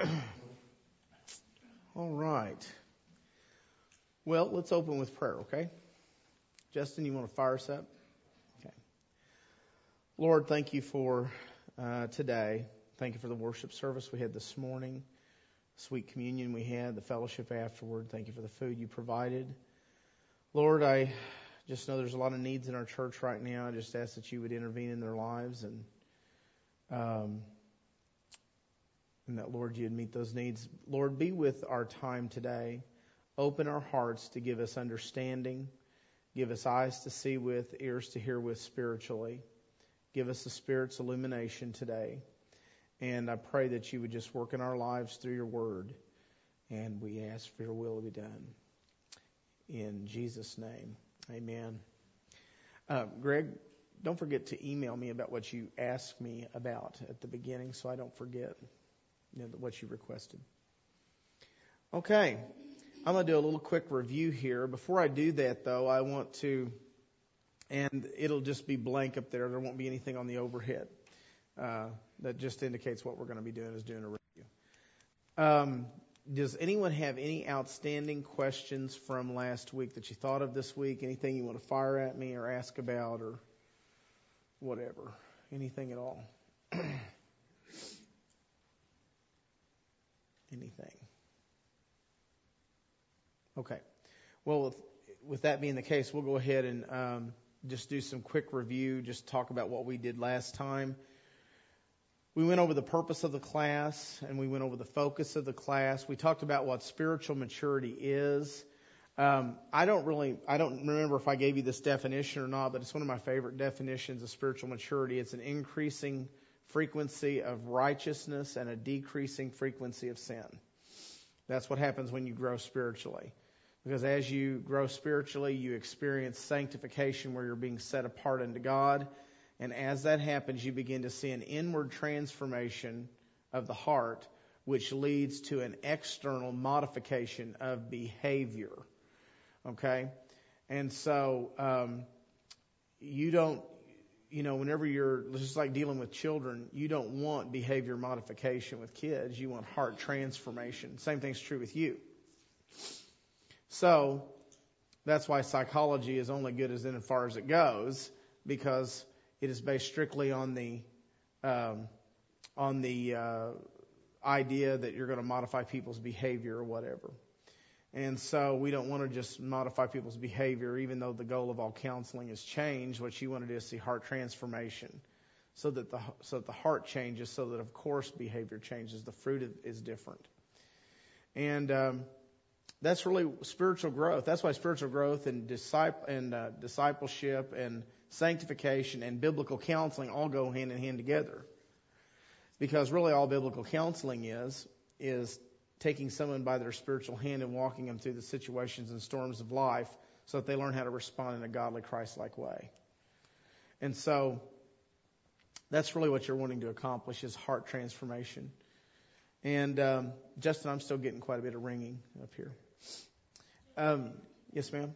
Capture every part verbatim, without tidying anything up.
All right. Well, let's open with prayer, okay? Justin, you want to fire us up? Okay. Lord, thank you for uh, today. Thank you for the worship service we had this morning, sweet communion we had, the fellowship afterward. Thank you for the food you provided. Lord, I just know there's a lot of needs in our church right now. I just ask that you would intervene in their lives and um, and that, Lord, you'd meet those needs. Lord, be with our time today. Open our hearts to give us understanding. Give us eyes to see with, ears to hear with spiritually. Give us the Spirit's illumination today. And I pray that you would just work in our lives through your word. And we ask for your will to be done. In Jesus' name, amen. Uh, Greg, don't forget to email me about what you asked me about at the beginning so I don't forget, you know, what you requested. Okay. I'm going to do a little quick review here. Before I do that, though, I want to, and it'll just be blank up there. There won't be anything on the overhead. Uh, that just indicates what we're going to be doing is doing a review. Um, does anyone have any outstanding questions from last week that you thought of this week? Anything you want to fire at me or ask about or whatever? Anything at all? Anything? Okay. Well, with, with that being the case, we'll go ahead and um, just do some quick review, just talk about what we did last time. We went over the purpose of the class, and we went over the focus of the class. We talked about what spiritual maturity is. Um, I don't really, I don't remember if I gave you this definition or not, but it's one of my favorite definitions of spiritual maturity. It's an increasing frequency of righteousness and a decreasing frequency of sin. That's what happens when you grow spiritually. Because as you grow spiritually, you experience sanctification where you're being set apart unto God. And as that happens, you begin to see an inward transformation of the heart, which leads to an external modification of behavior. Okay? And so, um, you don't, you know, whenever you're, just like dealing with children, you don't want behavior modification with kids. You want heart transformation. Same thing's true with you. So, that's why psychology is only good as in as far as it goes, because it is based strictly on the um, on the uh, idea that you're going to modify people's behavior or whatever. And so we don't want to just modify people's behavior, even though the goal of all counseling is change. What you want to do is see heart transformation, so that the so that the heart changes, so that of course behavior changes. The fruit is different, and um, that's really spiritual growth. That's why spiritual growth and disciple and uh, discipleship and sanctification and biblical counseling all go hand in hand together. Because really all biblical counseling is, is taking someone by their spiritual hand and walking them through the situations and storms of life so that they learn how to respond in a godly, Christ-like way. And so that's really what you're wanting to accomplish is heart transformation. And um, Justin, I'm still getting quite a bit of ringing up here. Um, yes, ma'am?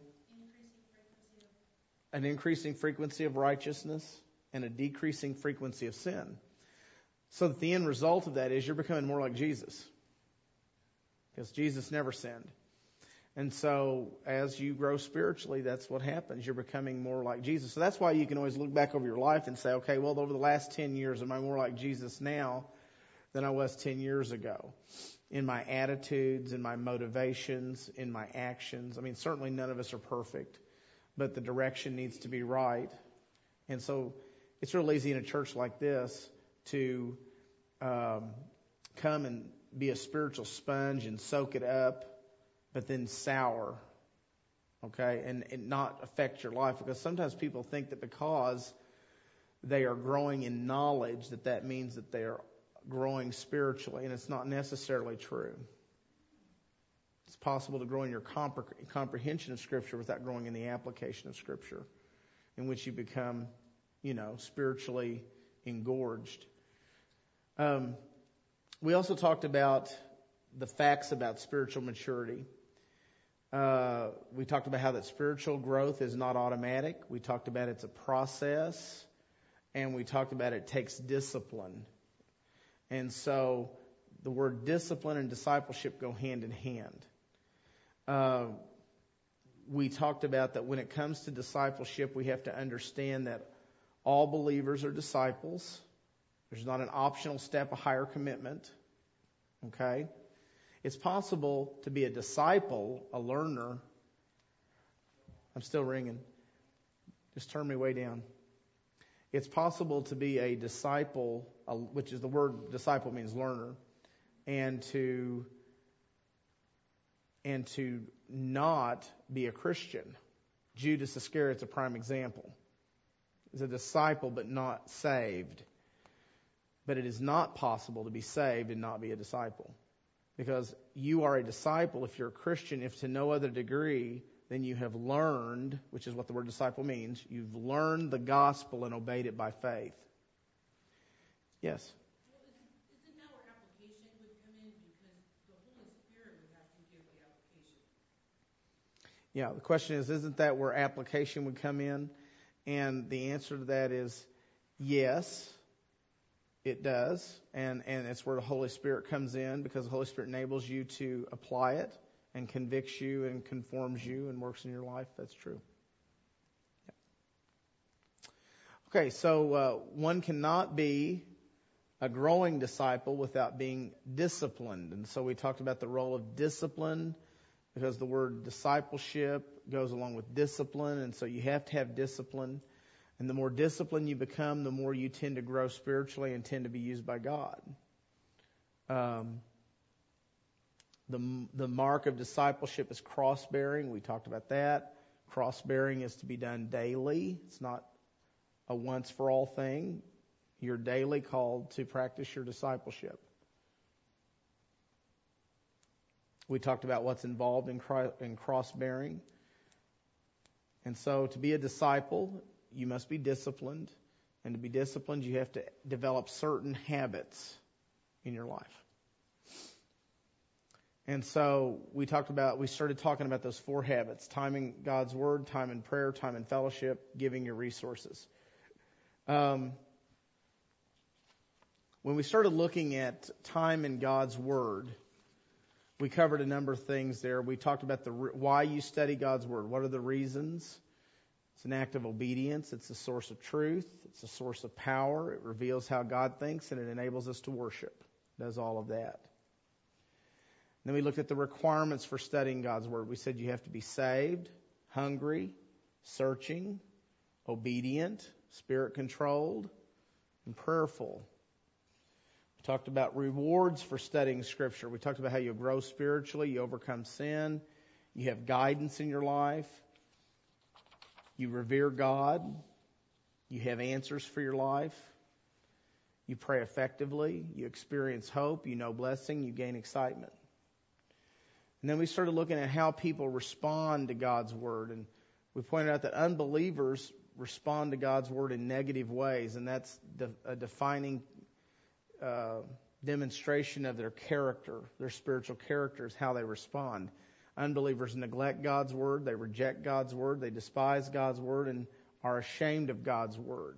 An increasing frequency of righteousness and a decreasing frequency of sin. So that the end result of that is you're becoming more like Jesus. Because Jesus never sinned. And so as you grow spiritually, that's what happens. You're becoming more like Jesus. So that's why you can always look back over your life and say, okay, well, over the last ten years, am I more like Jesus now than I was ten years ago? In my attitudes, in my motivations, in my actions. I mean, certainly none of us are perfect. But the direction needs to be right. And so it's real easy in a church like this to um, come and be a spiritual sponge and soak it up, but then sour, okay, and, and not affect your life. Because sometimes people think that because they are growing in knowledge, that that means that they are growing spiritually, and it's not necessarily true. It's possible to grow in your compre- comprehension of Scripture without growing in the application of Scripture, in which you become, you know, spiritually engorged. Um, we also talked about the facts about spiritual maturity. Uh, we talked about how that spiritual growth is not automatic. We talked about it's a process, and we talked about it takes discipline. And so the word discipline and discipleship go hand in hand. Uh, we talked about that when it comes to discipleship, we have to understand that all believers are disciples. There's not an optional step, a higher commitment. Okay? It's possible to be a disciple, a learner. I'm still ringing. Just turn me way down. It's possible to be a disciple, which is the word disciple means learner, and to and to not be a Christian. Judas Iscariot's a prime example. He's a disciple but not saved. But it is not possible to be saved and not be a disciple. Because you are a disciple if you're a Christian, if to no other degree than you have learned, which is what the word disciple means, you've learned the gospel and obeyed it by faith. Yes? Well, isn't that where application would come in? Because the Holy Spirit would have to give the application. Yeah, the question is, isn't that where application would come in? And the answer to that is yes, it does. And, and it's where the Holy Spirit comes in, because the Holy Spirit enables you to apply it and convicts you and conforms you and works in your life. That's true. Yeah. Okay, so uh, one cannot be a growing disciple without being disciplined. And so we talked about the role of discipline, because the word discipleship goes along with discipline, and so you have to have discipline. And the more disciplined you become, the more you tend to grow spiritually and tend to be used by God. Um, the the mark of discipleship is cross-bearing. We talked about that. Cross-bearing is to be done daily. It's not a once-for-all thing. You're daily called to practice your discipleship. We talked about what's involved in, in cross-bearing. And so to be a disciple, you must be disciplined. And to be disciplined, you have to develop certain habits in your life. And so we talked about, we started talking about those four habits: time in God's Word, time in prayer, time in fellowship, giving your resources. Um, when we started looking at time in God's Word, we covered a number of things there. We talked about the why you study God's Word. What are the reasons? It's an act of obedience. It's a source of truth. It's a source of power. It reveals how God thinks, and it enables us to worship. It does all of that. Then we looked at the requirements for studying God's Word. We said you have to be saved, hungry, searching, obedient, Spirit-controlled, and prayerful. We talked about rewards for studying Scripture. We talked about how you grow spiritually, you overcome sin, you have guidance in your life, you revere God, you have answers for your life, you pray effectively, you experience hope, you know blessing, you gain excitement. And then we started looking at how people respond to God's Word. And we pointed out that unbelievers respond to God's Word in negative ways. And that's a defining uh, demonstration of their character, their spiritual character, is how they respond. Unbelievers neglect God's Word. They reject God's Word. They despise God's Word and are ashamed of God's Word.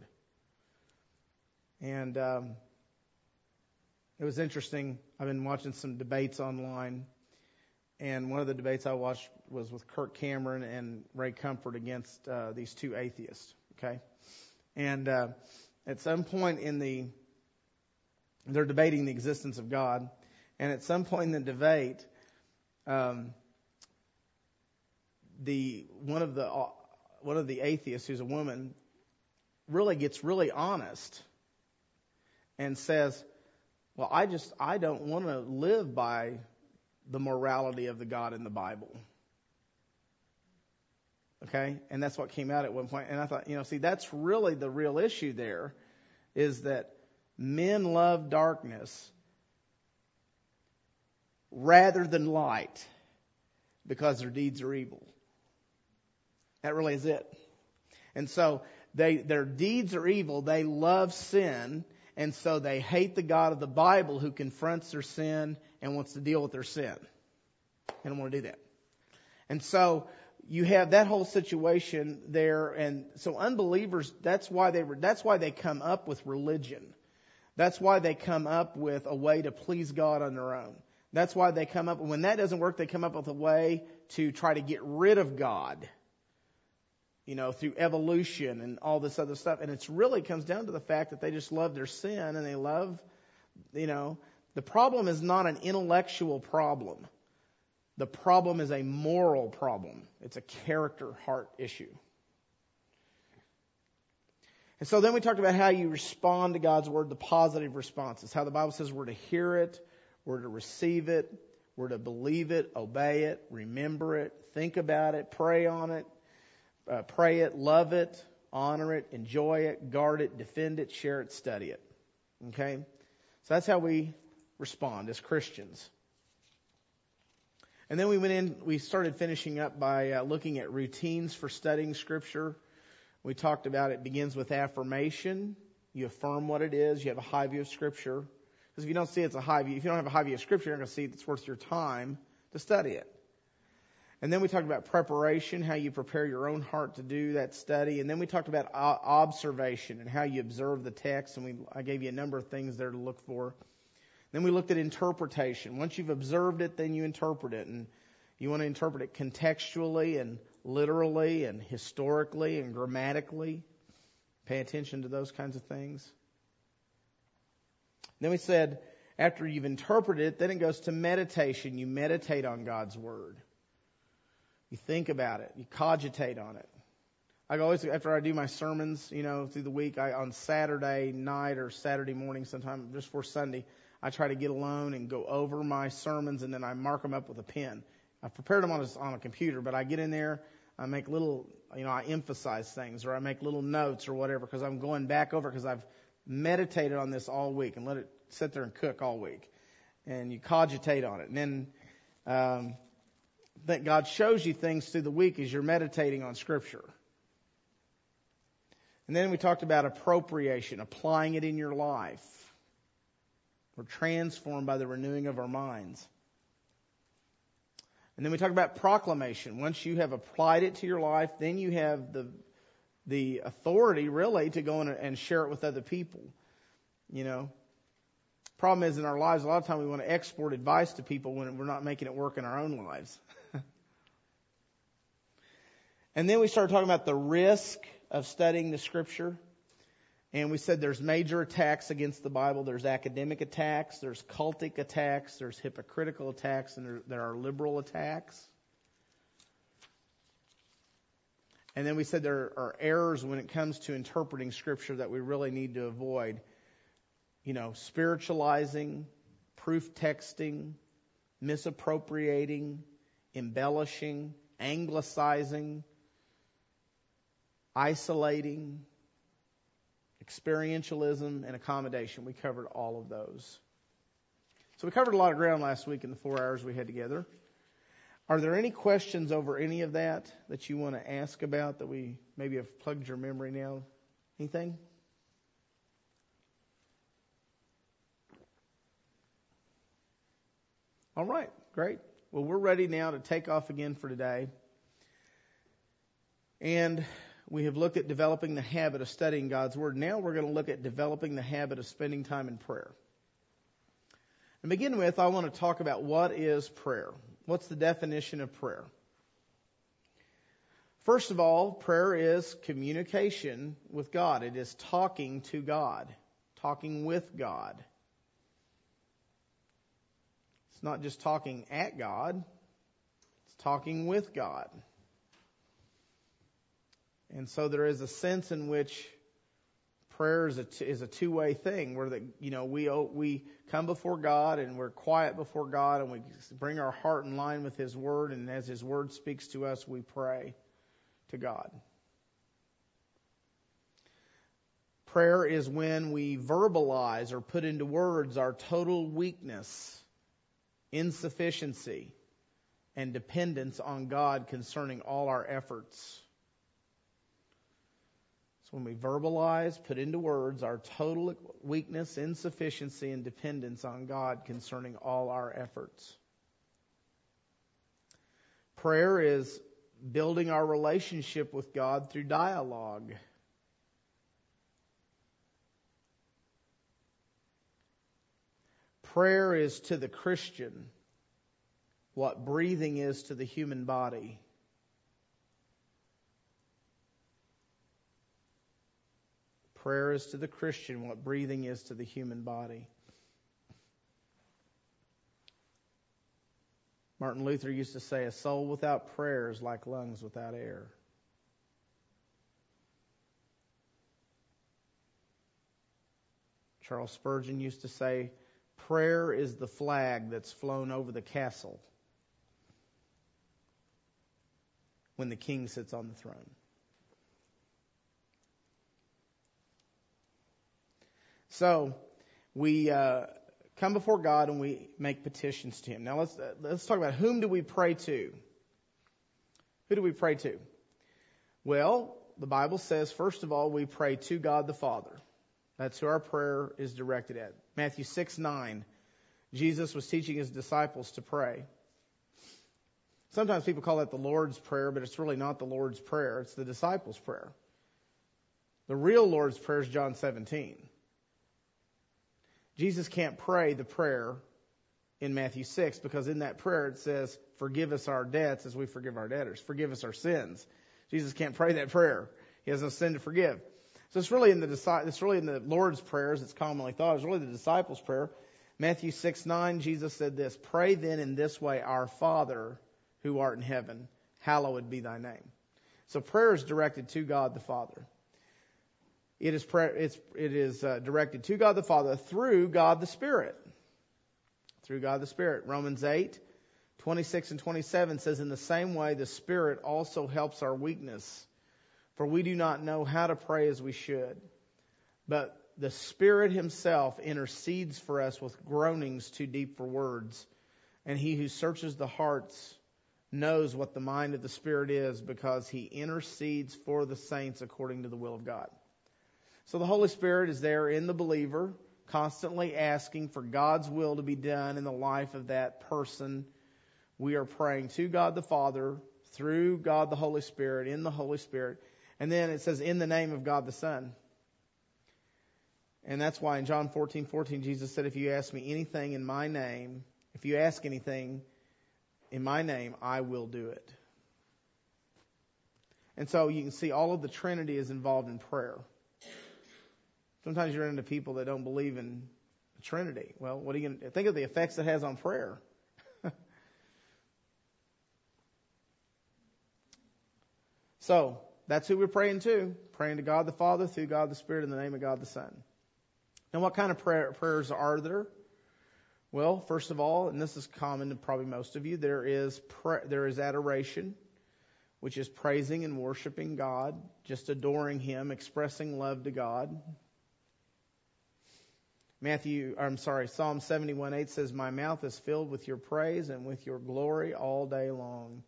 And um, it was interesting. I've been watching some debates online. And one of the debates I watched was with Kirk Cameron and Ray Comfort against uh, these two atheists. Okay, and uh, at some point in the, they're debating the existence of God, and at some point in the debate, um, the one of the uh, one of the atheists, who's a woman, really gets really honest and says, "Well, I just I don't want to live by the morality of the God in the Bible." Okay? And that's what came out at one point. And I thought, you know, see, that's really the real issue there, is that men love darkness rather than light because their deeds are evil. That really is it. And so they their deeds are evil. They love sin. And so they hate the God of the Bible, who confronts their sin and wants to deal with their sin. They don't want to do that. And so you have that whole situation there. And so unbelievers, that's why they were, that's why they come up with religion. That's why they come up with a way to please God on their own. That's why they come up, when that doesn't work, they come up with a way to try to get rid of God. You know, through evolution and all this other stuff. And it's really comes down to the fact that they just love their sin and they love, you know, the problem is not an intellectual problem. The problem is a moral problem. It's a character heart issue. And so then we talked about how you respond to God's Word, the positive responses. How the Bible says we're to hear it, we're to receive it, we're to believe it, obey it, remember it, think about it, pray on it, uh, pray it, love it, honor it, enjoy it, guard it, defend it, share it, study it. Okay? So that's how we respond as Christians. And then we went in, we started finishing up by uh, looking at routines for studying Scripture. We talked about it begins with affirmation. You affirm what it is. You have a high view of Scripture. Because if you don't see it's a high view, if you don't have a high view of Scripture, you're not going to see it's worth your time to study it. And then we talked about preparation, how you prepare your own heart to do that study. And then we talked about observation and how you observe the text. And we, I gave you a number of things there to look for. Then we looked at interpretation. Once you've observed it, then you interpret it. And you want to interpret it contextually and literally and historically and grammatically. Pay attention to those kinds of things. Then we said, after you've interpreted it, then it goes to meditation. You meditate on God's Word. You think about it. You cogitate on it. I always, after I do my sermons, you know, through the week, I on Saturday night or Saturday morning sometime, just before Sunday, I try to get alone and go over my sermons, and then I mark them up with a pen. I've prepared them on a, on a computer, but I get in there, I make little, you know, I emphasize things, or I make little notes or whatever, because I'm going back over, because I've meditated on this all week and let it sit there and cook all week. And you cogitate on it. And then um, that God shows you things through the week as you're meditating on Scripture. And then we talked about appropriation, applying it in your life. We're transformed by the renewing of our minds. And then we talk about proclamation. Once you have applied it to your life, then you have the the authority, really, to go in and share it with other people. You know, problem is in our lives, a lot of time we want to export advice to people when we're not making it work in our own lives. And then we started talking about the risk of studying the Scripture. And we said there's major attacks against the Bible. There's academic attacks, there's cultic attacks, there's hypocritical attacks, and there, there are liberal attacks. And then we said there are errors when it comes to interpreting Scripture that we really need to avoid. You know, spiritualizing, proof texting, misappropriating, embellishing, anglicizing, isolating, experientialism, and accommodation. We covered all of those. So we covered a lot of ground last week in the four hours we had together. Are there any questions over any of that that you want to ask about that we maybe have plugged your memory now? Anything? All right, great. Well, we're ready now to take off again for today. And we have looked at developing the habit of studying God's Word. Now we're going to look at developing the habit of spending time in prayer. To begin with, I want to talk about what is prayer. What's the definition of prayer? First of all, prayer is communication with God. It is talking to God, talking with God. It's not just talking at God, it's talking with God. And so there is a sense in which prayer is a, t- is a two-way thing, where the, you know we we come before God and we're quiet before God and we bring our heart in line with His Word, and as His Word speaks to us, we pray to God. Prayer is when we verbalize or put into words our total weakness, insufficiency, and dependence on God concerning all our efforts. When we verbalize, put into words our total weakness, insufficiency, and dependence on God concerning all our efforts. Prayer is building our relationship with God through dialogue. Prayer is to the Christian what breathing is to the human body. Prayer is to the Christian what breathing is to the human body. Martin Luther used to say, a soul without prayer is like lungs without air. Charles Spurgeon used to say, prayer is the flag that's flown over the castle when the king sits on the throne. So, we uh, come before God and we make petitions to Him. Now let's uh, let's talk about whom do we pray to? Who do we pray to? Well, the Bible says, first of all, we pray to God the Father. That's who our prayer is directed at. Matthew six nine, Jesus was teaching His disciples to pray. Sometimes people call that the Lord's Prayer, but it's really not the Lord's Prayer. It's the disciples' prayer. The real Lord's Prayer is John seventeen. Jesus can't pray the prayer in Matthew six because in that prayer it says, forgive us our debts as we forgive our debtors. Forgive us our sins. Jesus can't pray that prayer. He has no sin to forgive. So it's really in the it's really in the Lord's Prayer, as it's commonly thought. It's really the disciples' prayer. Matthew six nine, Jesus said this, pray then in this way, our Father who art in heaven, hallowed be thy name. So prayer is directed to God the Father. It is prayer, it's, it is uh, directed to God the Father through God the Spirit. Through God the Spirit. Romans eight, twenty-six and twenty-seven says, in the same way the Spirit also helps our weakness. For we do not know how to pray as we should. But the Spirit Himself intercedes for us with groanings too deep for words. And He who searches the hearts knows what the mind of the Spirit is, because He intercedes for the saints according to the will of God. So the Holy Spirit is there in the believer, constantly asking for God's will to be done in the life of that person. We are praying to God the Father, through God the Holy Spirit, in the Holy Spirit. And then it says, in the name of God the Son. And that's why in John fourteen fourteen, Jesus said, if you ask me anything in my name, if you ask anything in my name, I will do it. And so you can see all of the Trinity is involved in prayer. Sometimes you run into people that don't believe in the Trinity. Well, what are you going to think of the effects it has on prayer? So, that's who we're praying to. Praying to God the Father, through God the Spirit, in the name of God the Son. Now, what kind of prayer, prayers are there? Well, first of all, and this is common to probably most of you, there is pra- there is adoration, which is praising and worshiping God, just adoring Him, expressing love to God. Matthew, I'm sorry, Psalm seventy-one eight says, my mouth is filled with your praise and with your glory all day long.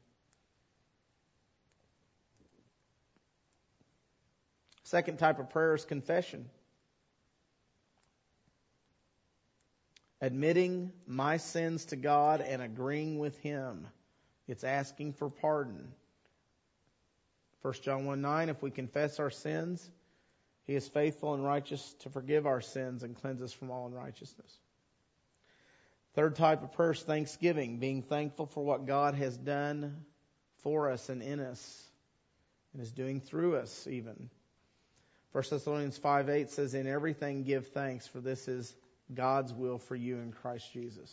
Second type of prayer is confession. Admitting my sins to God and agreeing with Him. It's asking for pardon. First John one nine, if we confess our sins, He is faithful and righteous to forgive our sins and cleanse us from all unrighteousness. Third type of prayer is thanksgiving, being thankful for what God has done for us and in us, and is doing through us even. First Thessalonians five eight says, in everything give thanks, for this is God's will for you in Christ Jesus.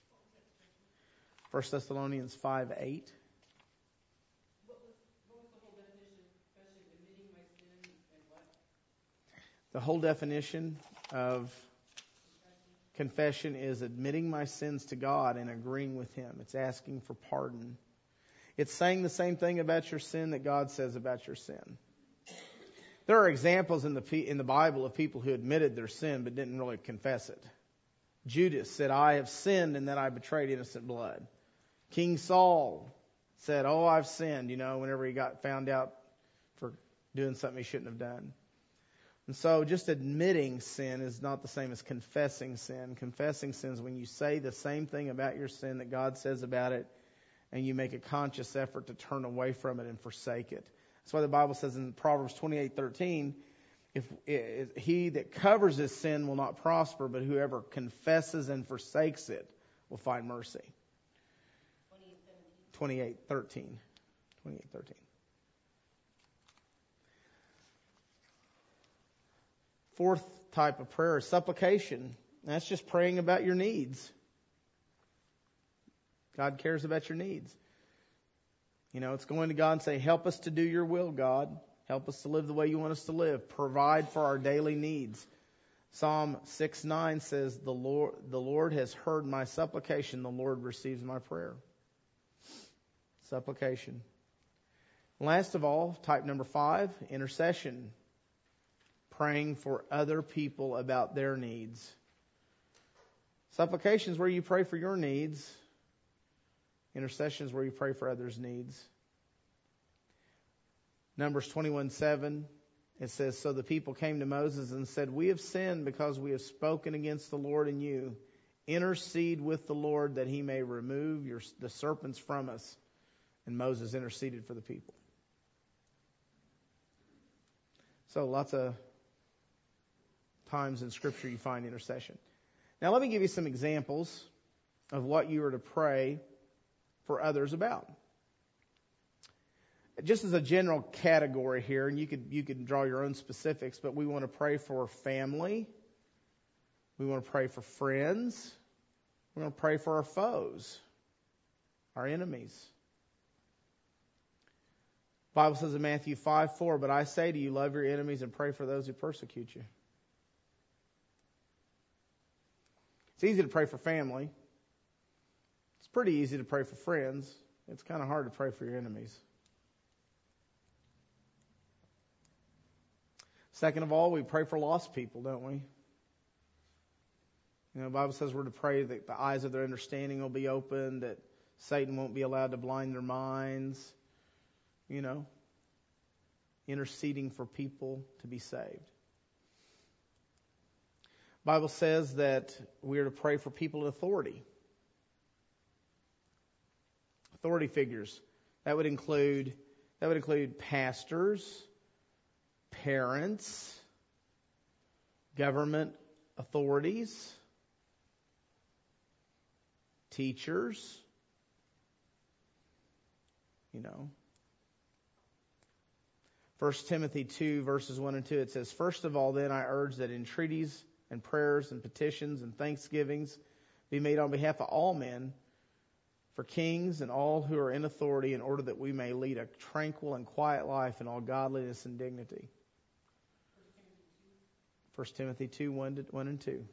First Thessalonians five eight. What was, what was the whole definition of confession? Admitting my sin and what? The whole definition of confession is admitting my sins to God and agreeing with Him. It's asking for pardon. It's saying the same thing about your sin that God says about your sin. There are examples in the in the Bible of people who admitted their sin but didn't really confess it. Judas said, I have sinned in that I betrayed innocent blood. King Saul said, oh, I've sinned, you know, whenever he got found out for doing something he shouldn't have done. And so just admitting sin is not the same as confessing sin. Confessing sin is when you say the same thing about your sin that God says about it, and you make a conscious effort to turn away from it and forsake it. That's why the Bible says in Proverbs twenty-eight thirteen, if, if he that covers his sin will not prosper, but whoever confesses and forsakes it will find mercy. twenty-eight thirteen. twenty-eight thirteen. Fourth type of prayer is supplication. That's just praying about your needs. God cares about your needs. You know, it's going to God and say, help us to do your will, God. Help us to live the way you want us to live. Provide for our daily needs. Psalm six nine says, the Lord, the Lord has heard my supplication. The Lord receives my prayer. Supplication. Last of all, type number five, intercession. Praying for other people about their needs. Supplication is where you pray for your needs. Intercession is where you pray for others' needs. Numbers twenty-one seven, it says, so the people came to Moses and said, we have sinned because we have spoken against the Lord and you. Intercede with the Lord that he may remove your, the serpents from us. And Moses interceded for the people. So lots of times in Scripture you find intercession. Now let me give you some examples of what you are to pray for others about. Just as a general category here, and you could you could draw your own specifics, but we want to pray for family. We want to pray for friends. We want to pray for our foes, our enemies. The Bible says in Matthew five four, but I say to you, love your enemies and pray for those who persecute you. It's easy to pray for family. It's pretty easy to pray for friends. It's kind of hard to pray for your enemies. Second of all, we pray for lost people, don't we? You know, the Bible says we're to pray that the eyes of their understanding will be opened, that Satan won't be allowed to blind their minds. You know, interceding for people to be saved. The Bible says that we are to pray for people in authority. Authority figures. That would include that would include pastors, parents, government authorities, teachers, you know. First Timothy two, verses one and two, it says, first of all, then I urge that entreaties and prayers and petitions and thanksgivings be made on behalf of all men, for kings and all who are in authority, in order that we may lead a tranquil and quiet life in all godliness and dignity. First Timothy two, one and two.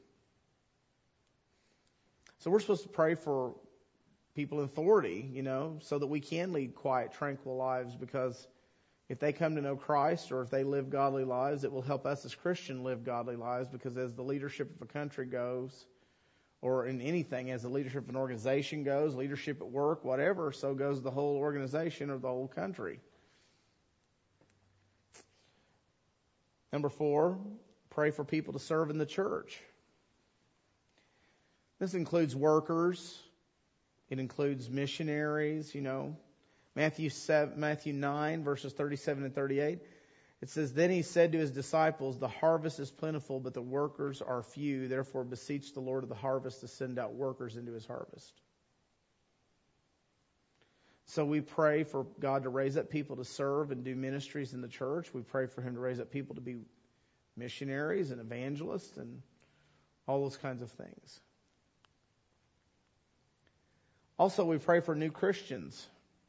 So we're supposed to pray for people in authority, you know, so that we can lead quiet, tranquil lives, because if they come to know Christ or if they live godly lives, it will help us as Christians live godly lives, because as the leadership of a country goes, or in anything, as the leadership of an organization goes, leadership at work, whatever, so goes the whole organization or the whole country. Number four, pray for people to serve in the church. This includes workers. It includes missionaries, you know. Matthew seven, Matthew nine, verses thirty-seven and thirty-eight. It says, then he said to his disciples, the harvest is plentiful, but the workers are few. Therefore beseech the Lord of the harvest to send out workers into his harvest. So we pray for God to raise up people to serve and do ministries in the church. We pray for him to raise up people to be missionaries and evangelists and all those kinds of things. Also, we pray for new Christians.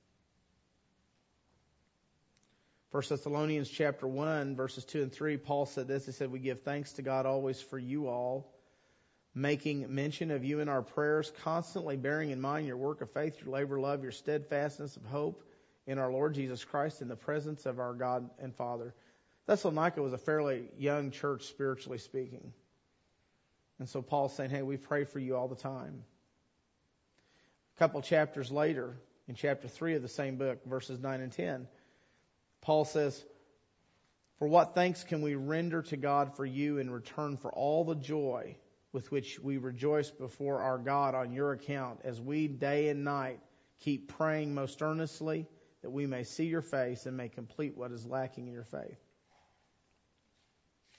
First Thessalonians chapter one, verses two and three, Paul said this. He said, we give thanks to God always for you all, making mention of you in our prayers, constantly bearing in mind your work of faith, your labor, love, your steadfastness of hope in our Lord Jesus Christ, in the presence of our God and Father. Thessalonica was a fairly young church, spiritually speaking. And so Paul's saying, hey, we pray for you all the time. A couple chapters later, in chapter three of the same book, verses nine and ten, Paul says, for what thanks can we render to God for you in return for all the joy with which we rejoice before our God on your account, as we day and night keep praying most earnestly that we may see your face and may complete what is lacking in your faith.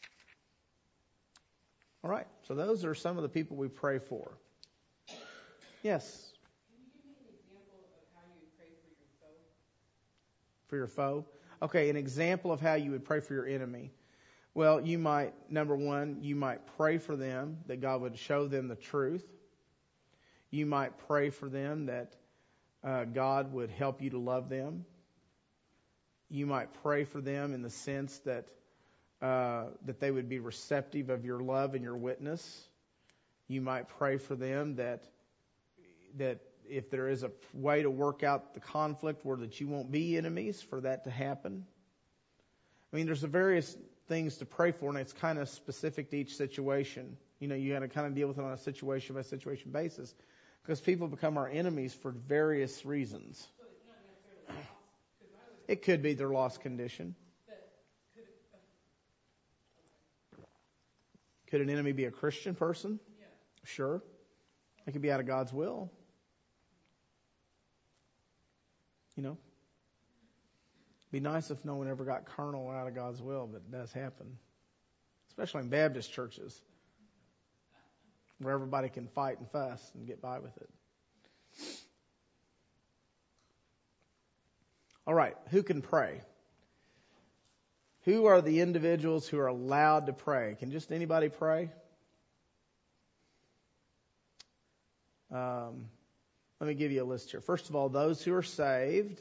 All right. So those are some of the people we pray for. Yes. Can you give me an example of how you pray for your foe? For your foe? Okay, an example of how you would pray for your enemy. Well, you might, number one, you might pray for them that God would show them the truth. You might pray for them that uh, God would help you to love them. You might pray for them in the sense that uh, that they would be receptive of your love and your witness. You might pray for them that that if there is a way to work out the conflict where that you won't be enemies, for that to happen. I mean, there's a various things to pray for, and it's kind of specific to each situation. You know, you got to kind of deal with it on a situation by situation basis, because people become our enemies for various reasons. So it's not necessarily lost, 'cause I would, It could be their lost condition. but could it, uh, Could an enemy be a Christian person? yeah. Sure. It could be out of God's will. You know, it'd be nice if no one ever got carnal out of God's will, but it does happen, especially in Baptist churches, where everybody can fight and fuss and get by with it. All right, who can pray? Who are the individuals who are allowed to pray? Can just anybody pray? Um, let me give you a list here. First of all, those who are saved.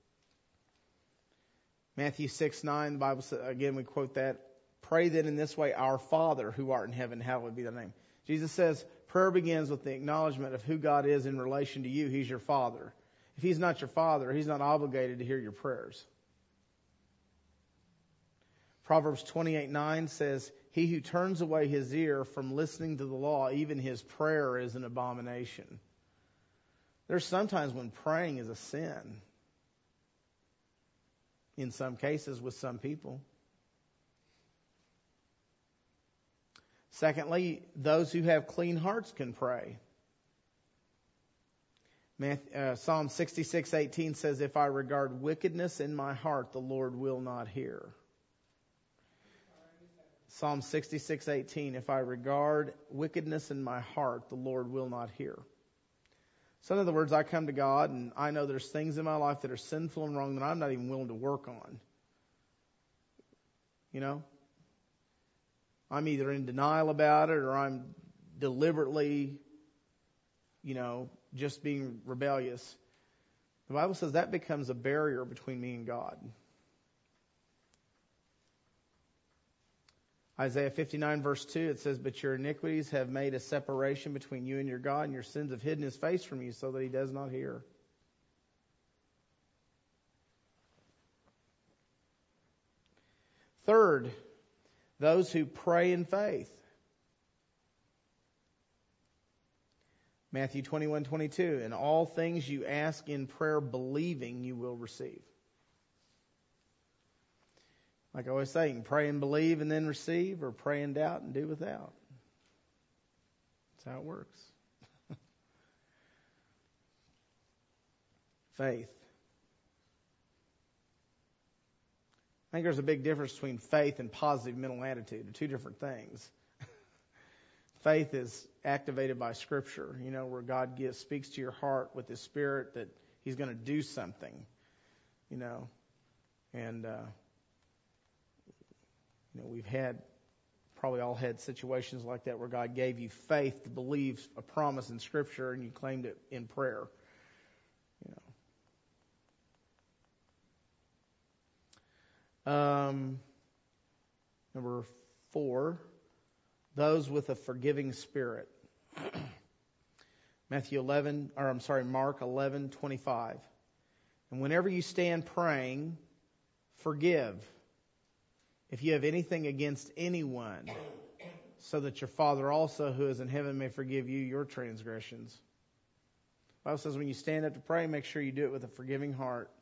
Matthew six nine, the Bible says, again, we quote that. Pray then in this way, our Father who art in heaven, hallowed be thy name. Jesus says prayer begins with the acknowledgement of who God is in relation to you. He's your Father. If He's not your Father, He's not obligated to hear your prayers. Proverbs twenty-eight nine says, he who turns away his ear from listening to the law, even his prayer is an abomination. There's sometimes when praying is a sin. In some cases with some people. Secondly, those who have clean hearts can pray. Uh, Psalm sixty-six eighteen says, if I regard wickedness in my heart, the Lord will not hear. Psalm sixty-six eighteen, if I regard wickedness in my heart, the Lord will not hear. So in other words, I come to God and I know there's things in my life that are sinful and wrong that I'm not even willing to work on. You know? I'm either in denial about it or I'm deliberately, you know, just being rebellious. The Bible says that becomes a barrier between me and God. Isaiah fifty-nine verse two, it says, but your iniquities have made a separation between you and your God, and your sins have hidden His face from you so that He does not hear. Third, those who pray in faith. Matthew twenty-one twenty-two, in all things you ask in prayer, believing you will receive. Like I always say, you can pray and believe and then receive, or pray and doubt and do without. That's how it works. Faith. I think there's a big difference between faith and positive mental attitude. They're two different things. Faith is activated by Scripture, you know, where God gives, speaks to your heart with His Spirit that He's going to do something, you know, and uh, you know, we've had, probably all had situations like that where God gave you faith to believe a promise in Scripture and you claimed it in prayer. You know. Um, number four, those with a forgiving spirit. Matthew eleven, or I'm sorry, Mark eleven twenty-five. And whenever you stand praying, forgive if you have anything against anyone, so that your Father also who is in heaven may forgive you your transgressions. The Bible says when you stand up to pray, make sure you do it with a forgiving heart.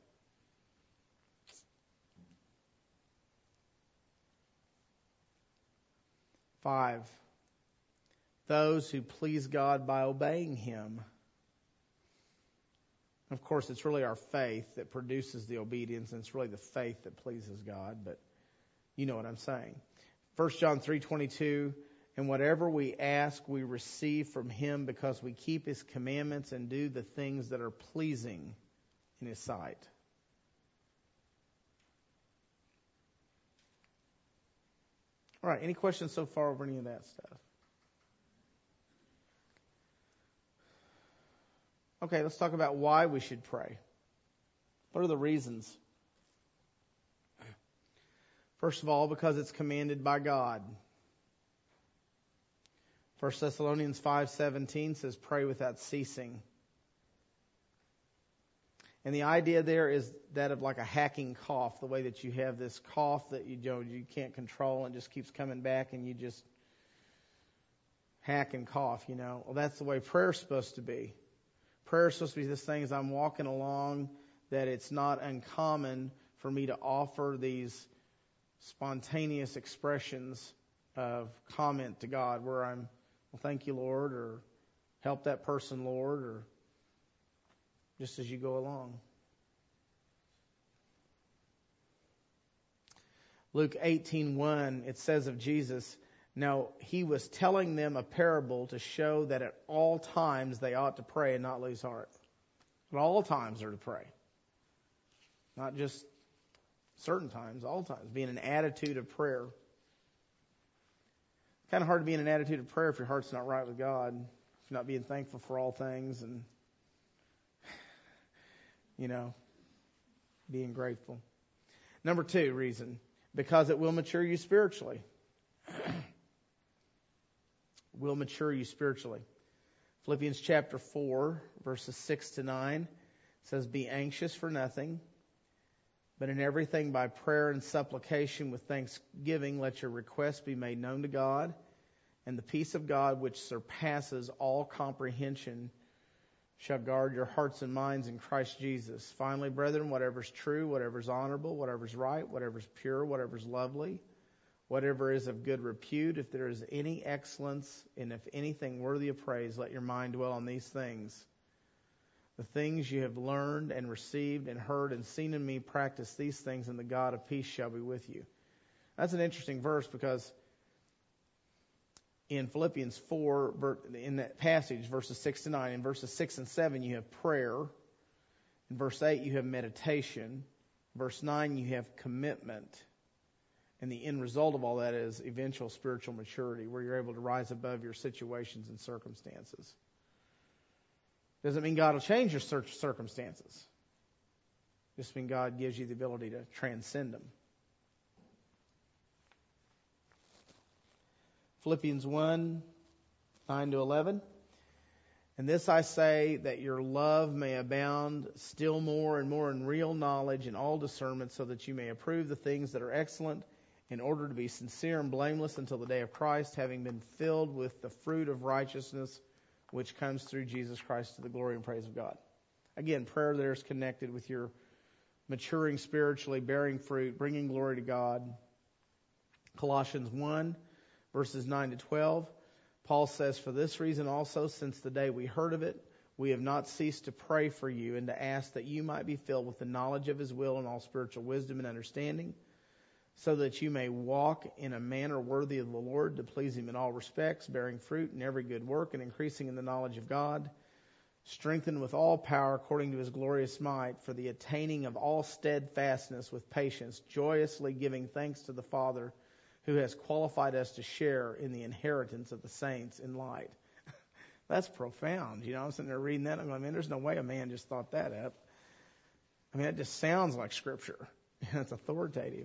Five, those who please God by obeying Him. Of course, it's really our faith that produces the obedience, and it's really the faith that pleases God, but you know what I'm saying. First John three twenty-two, And whatever we ask, we receive from Him because we keep His commandments and do the things that are pleasing in His sight. All right, any questions so far over any of that stuff? Okay, let's talk about why we should pray. What are the reasons? First of all, because it's commanded by God. First Thessalonians five seventeen says, pray without ceasing. And the idea there is that of like a hacking cough, the way that you have this cough that you, you know, you can't control and just keeps coming back and you just hack and cough, you know. Well, that's the way prayer's supposed to be. Prayer is supposed to be this thing as I'm walking along, that it's not uncommon for me to offer these spontaneous expressions of comment to God where I'm, well, thank you, Lord, or help that person, Lord, or just as you go along. Luke eighteen one, it says of Jesus, now He was telling them a parable to show that at all times they ought to pray and not lose heart. At all times they're to pray. Not just certain times, all times. Be in an attitude of prayer. Kind of hard to be in an attitude of prayer if your heart's not right with God. If you're not being thankful for all things and, you know, being grateful. Number two reason, because it will mature you spiritually. Will mature you spiritually. Philippians chapter four, verses six to nine says, be anxious for nothing, but in everything by prayer and supplication with thanksgiving, let your requests be made known to God, and the peace of God, which surpasses all comprehension, shall guard your hearts and minds in Christ Jesus. Finally, brethren, whatever's true, whatever's honorable, whatever's right, whatever's pure, whatever's lovely, whatever is of good repute, if there is any excellence, and if anything worthy of praise, let your mind dwell on these things. The things you have learned and received and heard and seen in me, practice these things, and the God of peace shall be with you. That's an interesting verse because in Philippians four, in that passage, verses six to nine, in verses six and seven, you have prayer. In verse eight, you have meditation. Verse nine, you have commitment. And the end result of all that is eventual spiritual maturity, where you're able to rise above your situations and circumstances. Doesn't mean God will change your circumstances. Just mean God gives you the ability to transcend them. Philippians one, nine to eleven. And this I say, that your love may abound still more and more in real knowledge and all discernment, so that you may approve the things that are excellent, in order to be sincere and blameless until the day of Christ, having been filled with the fruit of righteousness, which comes through Jesus Christ to the glory and praise of God. Again, prayer there is connected with your maturing spiritually, bearing fruit, bringing glory to God. Colossians one, verses nine to twelve. Paul says, for this reason also, since the day we heard of it, we have not ceased to pray for you and to ask that you might be filled with the knowledge of His will and all spiritual wisdom and understanding, so that you may walk in a manner worthy of the Lord, to please Him in all respects, bearing fruit in every good work and increasing in the knowledge of God, strengthened with all power according to His glorious might, for the attaining of all steadfastness with patience, joyously giving thanks to the Father, who has qualified us to share in the inheritance of the saints in light. That's profound. You know, I'm sitting there reading that, and I'm going, man, there's no way a man just thought that up. I mean, it just sounds like Scripture. It's authoritative.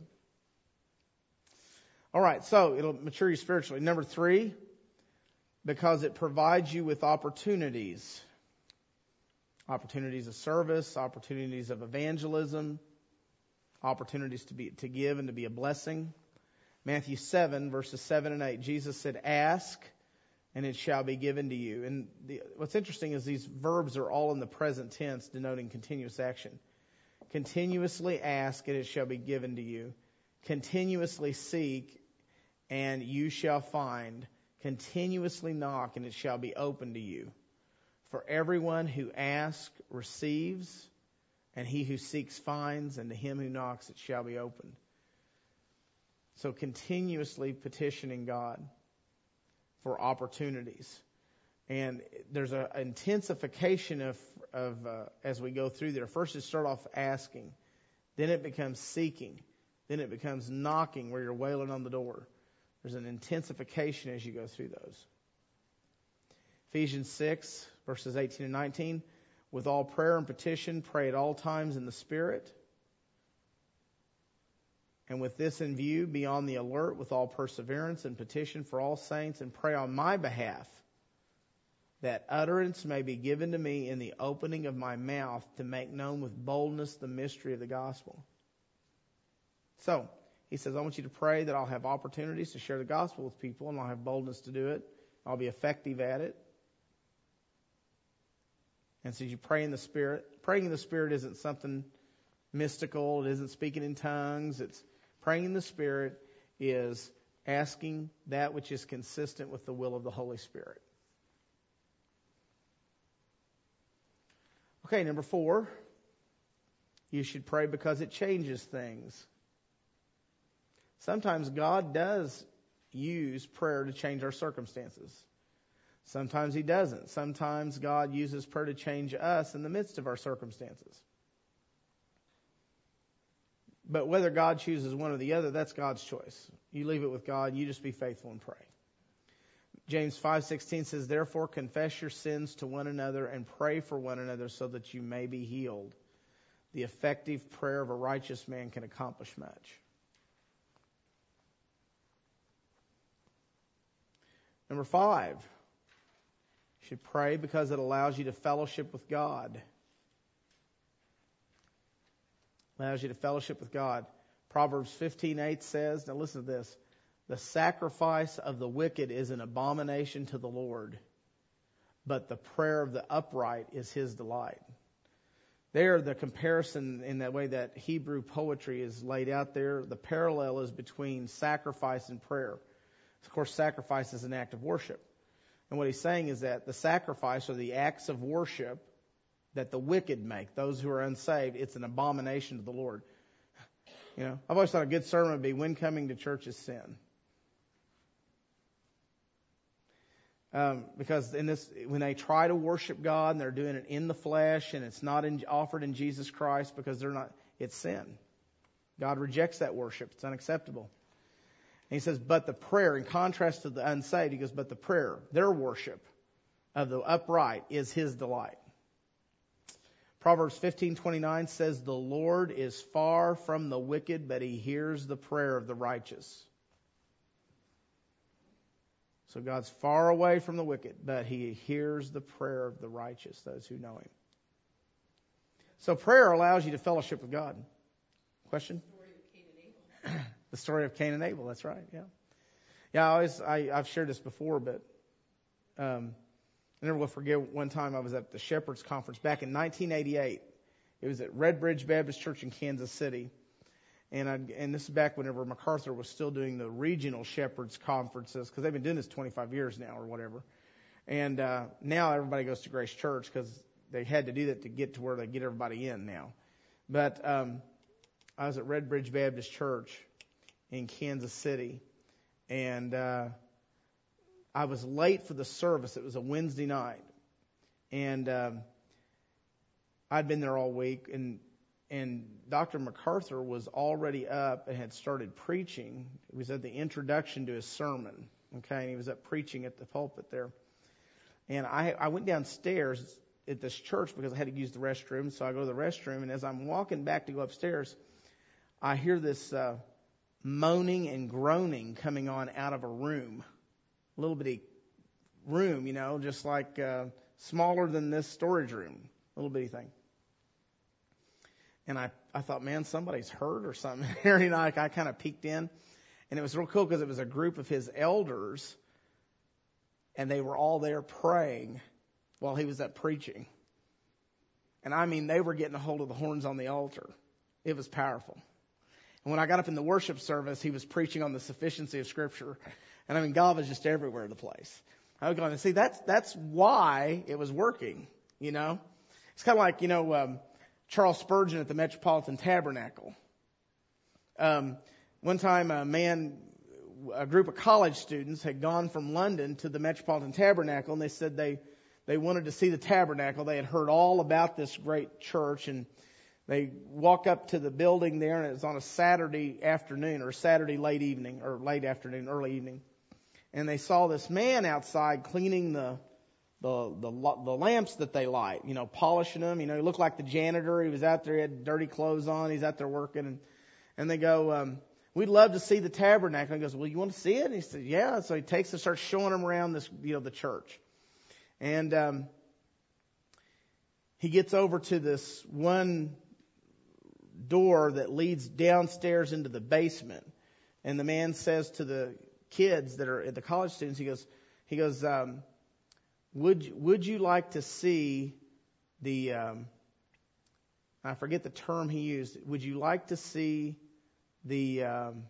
All right, so it'll mature you spiritually. Number three, because it provides you with opportunities. Opportunities of service, opportunities of evangelism, opportunities to be to give and to be a blessing. Matthew seven, verses seven and eight, Jesus said, ask, and it shall be given to you. And the, what's interesting is these verbs are all in the present tense, denoting continuous action. Continuously ask, and it shall be given to you. Continuously seek, and you shall find. Continuously knock, and it shall be opened to you. For everyone who asks receives, and he who seeks finds, and to him who knocks it shall be opened. So continuously petitioning God. for opportunities. And there's an intensification of, of uh, as we go through there. First, you start off asking. Then it becomes seeking. Then it becomes knocking, where you're wailing on the door. There's an intensification as you go through those. Ephesians six, verses eighteen and nineteen. With all prayer and petition, pray at all times in the Spirit. And with this in view, be on the alert with all perseverance and petition for all saints, and pray on my behalf, that utterance may be given to me in the opening of my mouth to make known with boldness the mystery of the gospel. So, he says, I want you to pray that I'll have opportunities to share the gospel with people, and I'll have boldness to do it. I'll be effective at it. And so you pray in the Spirit. Praying in the Spirit isn't something mystical. It isn't speaking in tongues. It's praying in the Spirit is asking that which is consistent with the will of the Holy Spirit. Okay, number four. You should pray because it changes things. Sometimes God does use prayer to change our circumstances. Sometimes He doesn't. Sometimes God uses prayer to change us in the midst of our circumstances. But whether God chooses one or the other, that's God's choice. You leave it with God. You just be faithful and pray. James five sixteen says, therefore confess your sins to one another and pray for one another so that you may be healed. The effective prayer of a righteous man can accomplish much. Number five. You should pray because it allows you to fellowship with God. Allows you to fellowship with God. Proverbs fifteen eight says, now listen to this, the sacrifice of the wicked is an abomination to the Lord, but the prayer of the upright is His delight. There, the comparison in that way that Hebrew poetry is laid out there, the parallel is between sacrifice and prayer. Of course, sacrifice is an act of worship. And what he's saying is that the sacrifice or the acts of worship that the wicked make, those who are unsaved, it's an abomination to the Lord. You know, I've always thought a good sermon would be when coming to church is sin. Um, because in this, when they try to worship God and they're doing it in the flesh and it's not in, offered in Jesus Christ because they're not, it's sin. God rejects that worship. It's unacceptable. And he says, but the prayer, in contrast to the unsaved, he goes, but the prayer, their worship of the upright is His delight. Proverbs fifteen twenty-nine says, the Lord is far from the wicked, but He hears the prayer of the righteous. So God's far away from the wicked, but He hears the prayer of the righteous, those who know Him. So prayer allows you to fellowship with God. Question? The story of Cain and Abel, that's right, yeah. Yeah, I always, I, I've shared this before, but um, I never will forget one time I was at the Shepherds Conference back in nineteen eighty-eight. It was at Red Bridge Baptist Church in Kansas City. And I, and this is back whenever MacArthur was still doing the regional Shepherds Conferences, because they've been doing this twenty-five years now or whatever. And uh, now everybody goes to Grace Church because they had to do that to get to where they get everybody in now. But um, I was at Red Bridge Baptist Church in Kansas City, and uh, I was late for the service. It was a Wednesday night, and um, I'd been there all week, and and Doctor MacArthur was already up and had started preaching. It was at the introduction to his sermon, okay, and he was up preaching at the pulpit there. And I, I went downstairs at this church because I had to use the restroom, so I go to the restroom, and as I'm walking back to go upstairs, I hear this uh, moaning and groaning coming on out of a room, a little bitty room, you know, just like uh, smaller than this storage room, little bitty thing. And I, I thought, man, somebody's hurt or something here. You know, I, I kind of peeked in, and it was real cool because it was a group of his elders, and they were all there praying while he was up preaching. And I mean, they were getting a hold of the horns on the altar. It was powerful. And when I got up in the worship service, he was preaching on the sufficiency of Scripture. And I mean, God was just everywhere in the place. I was going to see, that's, that's why it was working, you know. It's kind of like, you know, um, Charles Spurgeon at the Metropolitan Tabernacle. Um, one time a man a group of college students had gone from London to the Metropolitan Tabernacle, and they said they, they wanted to see the tabernacle. They had heard all about this great church, and they walk up to the building there, and it was on a Saturday afternoon, or Saturday late evening, or late afternoon, early evening. And they saw this man outside cleaning the the the, the lamps that they light, you know, polishing them. You know, he looked like the janitor. He was out there, he had dirty clothes on. He's out there working, and and they go, um, "We'd love to see the tabernacle." And he goes, "Well, you want to see it?" And he said, "Yeah." So he takes and starts showing them around this, you know, the church, and um, he gets over to this one door that leads downstairs into the basement, and the man says to the kids that are the college students, he goes, he goes, um, would would you like to see the? Um, I forget the term he used. Would you like to see the? Um,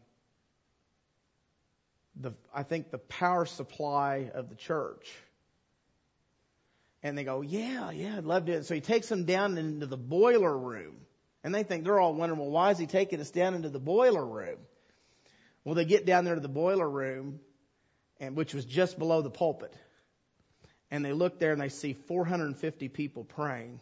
the I think the power supply of the church. And they go, yeah, yeah, I'd love to. So he takes them down into the boiler room. And they think, they're all wondering, well, why is he taking us down into the boiler room? Well, they get down there to the boiler room, and which was just below the pulpit. And they look there and they see four hundred fifty people praying.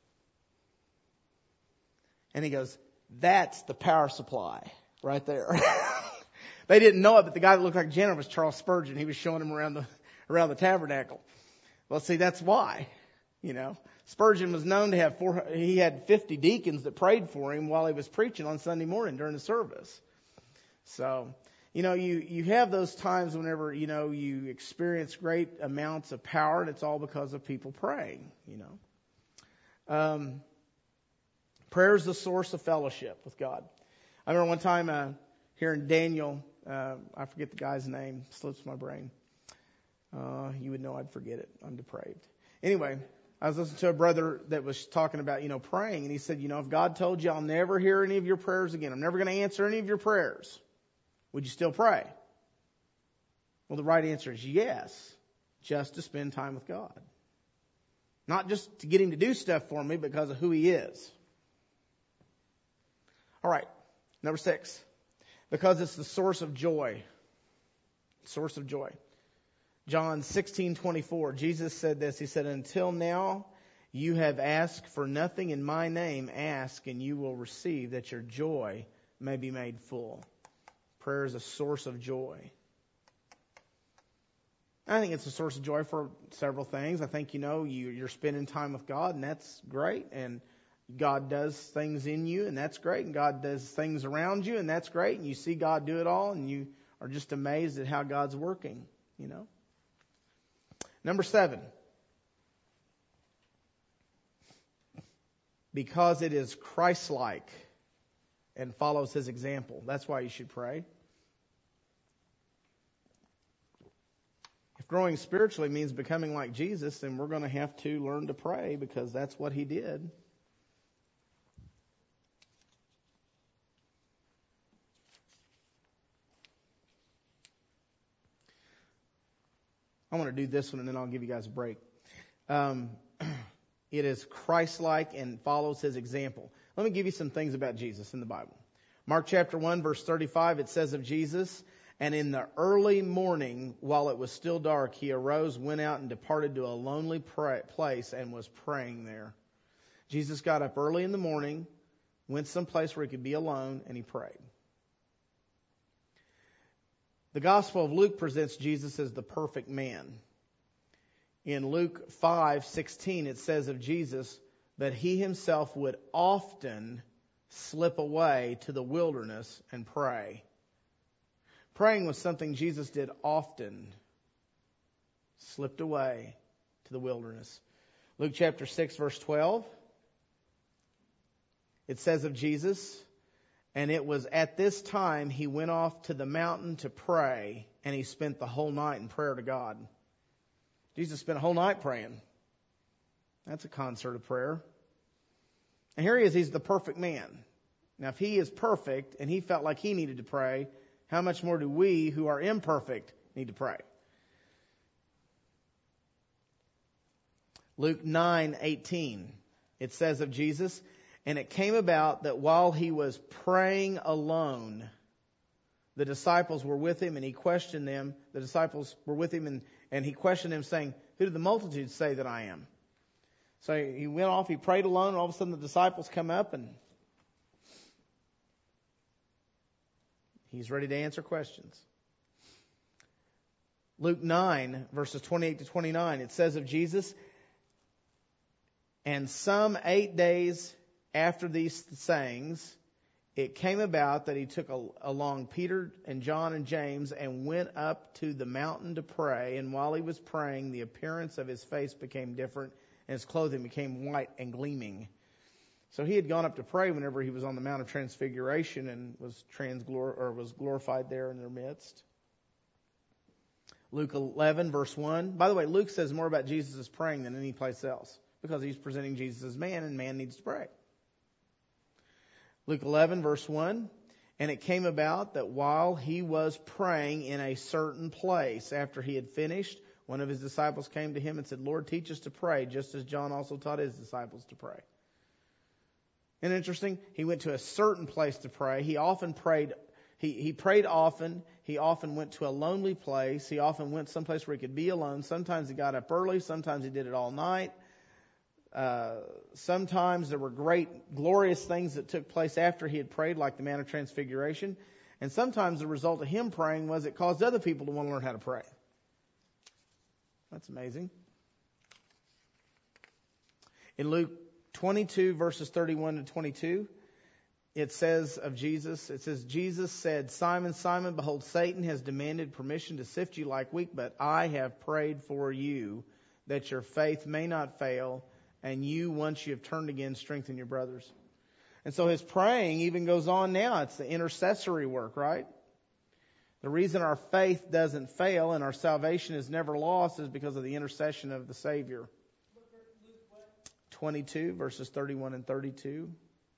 And he goes, that's the power supply right there. They didn't know it, but the guy that looked like Jenner was Charles Spurgeon. He was showing them around the around the tabernacle. Well, see, that's why, you know. Spurgeon was known to have four, he had fifty deacons that prayed for him while he was preaching on Sunday morning during the service. So, you know, you, you have those times whenever, you know, you experience great amounts of power, and it's all because of people praying, you know. Um, prayer is the source of fellowship with God. I remember one time uh, hearing Daniel, uh, I forget the guy's name, slips my brain. Uh, you would know I'd forget it. I'm depraved. Anyway, I was listening to a brother that was talking about, you know, praying, and he said, you know, if God told you I'll never hear any of your prayers again, I'm never going to answer any of your prayers, would you still pray? Well, the right answer is yes, just to spend time with God. Not just to get him to do stuff for me, but because of who he is. All right, number six, because it's the source of joy. Source of joy. John sixteen twenty-four, Jesus said this. He said, until now you have asked for nothing in my name. Ask and you will receive, that your joy may be made full. Prayer is a source of joy. I think it's a source of joy for several things. I think, you know, you, you're spending time with God, and that's great. And God does things in you, and that's great. And God does things around you, and that's great. And you see God do it all, and you are just amazed at how God's working, you know. Number seven, because it is Christ-like and follows his example. That's why you should pray. If growing spiritually means becoming like Jesus, then we're going to have to learn to pray, because that's what he did. I want to do this one, and then I'll give you guys a break. Um, it is Christ-like and follows his example. Let me give you some things about Jesus in the Bible. Mark chapter one, verse thirty-five, it says of Jesus, and in the early morning, while it was still dark, he arose, went out, and departed to a lonely pray- place and was praying there. Jesus got up early in the morning, went someplace where he could be alone, and he prayed. The Gospel of Luke presents Jesus as the perfect man. In Luke five sixteen, it says of Jesus that he himself would often slip away to the wilderness and pray. Praying was something Jesus did often. Slipped away to the wilderness. Luke chapter six, verse twelve, it says of Jesus, and it was at this time he went off to the mountain to pray, and he spent the whole night in prayer to God. Jesus spent a whole night praying. That's a concert of prayer. And here he is, he's the perfect man. Now, if he is perfect and he felt like he needed to pray, how much more do we who are imperfect need to pray? Luke nine eighteen, it says of Jesus, and it came about that while he was praying alone, the disciples were with him and he questioned them. The disciples were with him and, and he questioned them saying, who do the multitudes say that I am? So he went off, he prayed alone, and all of a sudden the disciples come up and he's ready to answer questions. Luke nine, verses twenty-eight to twenty-nine, it says of Jesus, and some eight days after these sayings, it came about that he took along Peter and John and James and went up to the mountain to pray. And while he was praying, the appearance of his face became different and his clothing became white and gleaming. So he had gone up to pray whenever he was on the Mount of Transfiguration and was transglor- or was glorified there in their midst. Luke eleven, verse one. By the way, Luke says more about Jesus' praying than any place else because he's presenting Jesus as man and man needs to pray. Luke eleven, verse one, and it came about that while he was praying in a certain place, after he had finished, one of his disciples came to him and said, Lord, teach us to pray, just as John also taught his disciples to pray. And interesting, he went to a certain place to pray. He often prayed, he, he prayed often. He often went to a lonely place. He often went someplace where he could be alone. Sometimes he got up early. Sometimes he did it all night. Uh, sometimes there were great, glorious things that took place after he had prayed, like the Mount of Transfiguration. And sometimes the result of him praying was it caused other people to want to learn how to pray. That's amazing. In Luke twenty-two, verses thirty-one to twenty-two, it says of Jesus, it says, Jesus said, Simon, Simon, behold, Satan has demanded permission to sift you like wheat, but I have prayed for you that your faith may not fail. And you, once you have turned again, strengthen your brothers. And so his praying even goes on now. It's the intercessory work, right? The reason our faith doesn't fail and our salvation is never lost is because of the intercession of the Savior. twenty-two, verses thirty-one and thirty-two.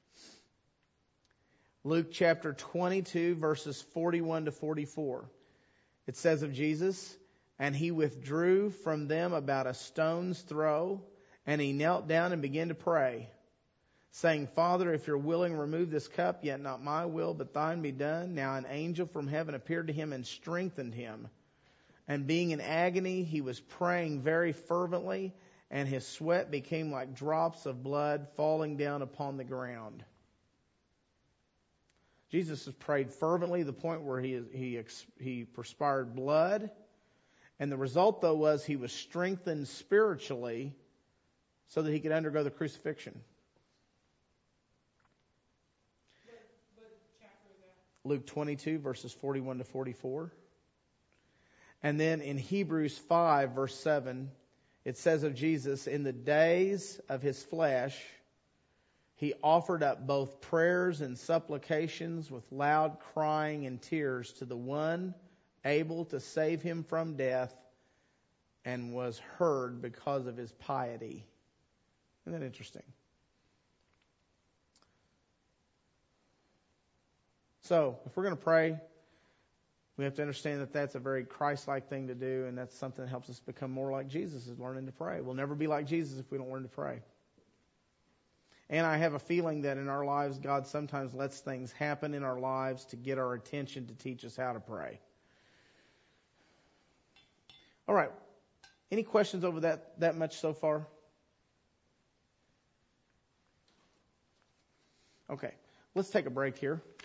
Luke chapter twenty-two, verses forty-one to forty-four. It says of Jesus, and he withdrew from them about a stone's throw, and he knelt down and began to pray, saying, Father, if you're willing, remove this cup, yet not my will, but thine be done. Now an angel from heaven appeared to him and strengthened him. And being in agony, he was praying very fervently, and his sweat became like drops of blood falling down upon the ground. Jesus has prayed fervently to the point where he, he, he perspired blood. And the result, though, was he was strengthened spiritually so that he could undergo the crucifixion. Luke twenty-two, verses forty-one to forty-four. And then in Hebrews five, verse seven, it says of Jesus, in the days of his flesh, he offered up both prayers and supplications with loud crying and tears to the one able to save him from death, and was heard because of his piety. Isn't that interesting? So, if we're going to pray, we have to understand that that's a very Christ-like thing to do, and that's something that helps us become more like Jesus, is learning to pray. We'll never be like Jesus if we don't learn to pray. And I have a feeling that in our lives, God sometimes lets things happen in our lives to get our attention, to teach us how to pray. All right. Any questions over that, that much so far? Okay. Let's take a break here.